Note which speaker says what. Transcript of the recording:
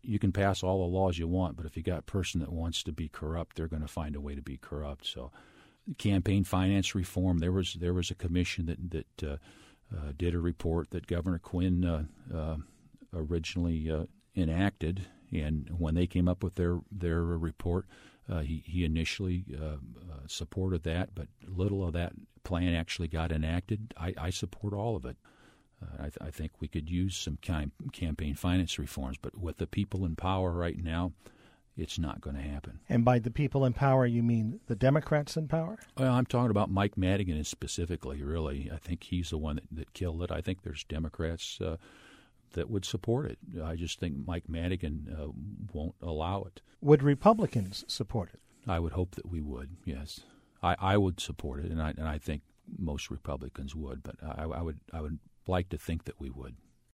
Speaker 1: you can pass all the laws you want, but if you got a person that wants to be corrupt, they're going to find a way to be corrupt. So, campaign finance reform. There was a commission that did a report that Governor Quinn originally enacted, and when they came up with their report, he initially supported that, but little of that plan actually got enacted. I support all of it. I think we could use some campaign finance reforms, but with the people in power right now, it's not going to happen.
Speaker 2: And by the people in power, you mean the Democrats in power?
Speaker 1: Well, I'm talking about Mike Madigan specifically, really. I think he's the one that killed it. I think there's Democrats that would support it. I just think Mike Madigan won't allow it.
Speaker 2: Would Republicans support it?
Speaker 1: I would hope that we would, yes. I would support it, and I think most Republicans would, but I would like to think that we would.